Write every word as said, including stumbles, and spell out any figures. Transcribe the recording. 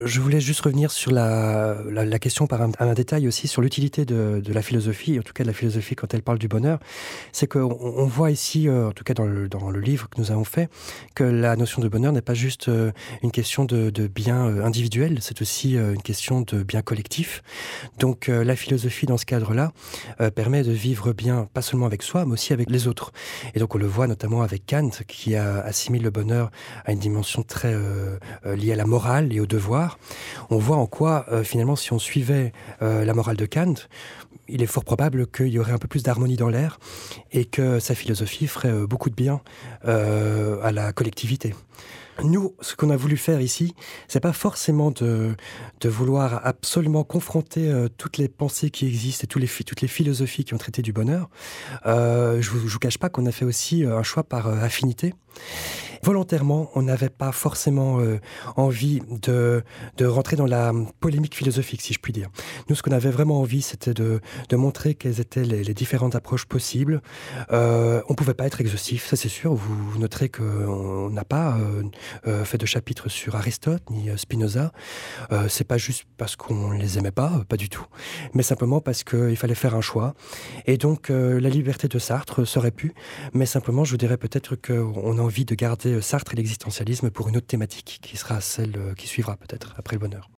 Je voulais juste revenir sur la la la question par un un détail aussi sur l'utilité de de la philosophie, en tout cas de la philosophie quand elle parle du bonheur. C'est qu'on on voit ici, heu, en tout cas dans le dans le livre que nous avons fait, que la notion de bonheur n'est pas juste, heu, une question de de bien, heu, individuel, c'est aussi, heu, une question de bien collectif. Donc heu, la philosophie dans ce cadre-là, heu, permet de vivre bien, pas seulement avec soi, mais aussi avec les autres. Et donc on le voit notamment avec Kant qui a assimile le bonheur à une dimension très, heu heu, liée à la morale et au devoir. On voit en quoi, heu, finalement, si on suivait, heu, la morale de Kant, il est fort probable qu'il y aurait un peu plus d'harmonie dans l'air et que sa philosophie ferait, heu, beaucoup de bien, heu, à la collectivité. Nous, ce qu'on a voulu faire ici, c'est pas forcément de de vouloir absolument confronter, heu, toutes les pensées qui existent et tous les phi toutes les philosophies qui ont traité du bonheur. Heu, je vous je vous cache pas qu'on a fait aussi, heu, un choix par, heu, affinité. Volontairement, on n'avait pas forcément, heu, envie de de rentrer dans la, mmh, polémique philosophique, si je puis dire. Nous, ce qu'on avait vraiment envie, c'était de de montrer quelles étaient les les différentes approches possibles. Heu, on pouvait pas être exhaustif, ça c'est sûr. Vous vous noterez qu'on n'a pas, heu heu, fait de chapitre sur Aristote ni, heu, Spinoza. Heu, c'est pas juste parce qu'on les aimait pas, heu, pas du tout, mais simplement parce qu'il fallait faire un choix et donc heu, la liberté de Sartre serait pu, mais simplement je vous dirais peut-être qu'on a envie de garder, heu, Sartre et l'existentialisme pour une autre thématique qui sera celle, heu, qui suivra peut-être après le bonheur.